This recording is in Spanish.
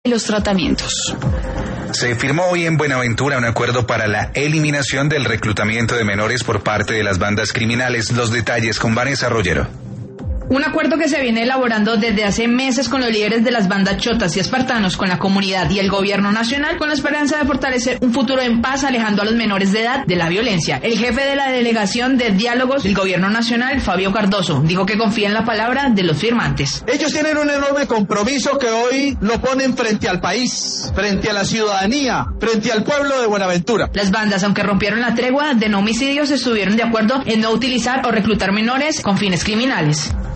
los tratamientos. Se firmó hoy en Buenaventura un acuerdo para la eliminación del reclutamiento de menores por parte de las bandas criminales. Los detalles con Vanessa Rollero. Un acuerdo que se viene elaborando desde hace meses con los líderes de las bandas chotas y espartanos, con la comunidad y el gobierno nacional, con la esperanza de fortalecer un futuro en paz, alejando a los menores de edad de la violencia. El jefe de la delegación de diálogos del gobierno nacional, Fabio Cardoso, dijo que confía en la palabra de los firmantes. Ellos tienen un enorme compromiso que hoy lo ponen frente al país, frente a la ciudadanía, frente al pueblo de Buenaventura. Las bandas, aunque rompieron la tregua de no homicidios, estuvieron de acuerdo en no utilizar o reclutar menores con fines criminales.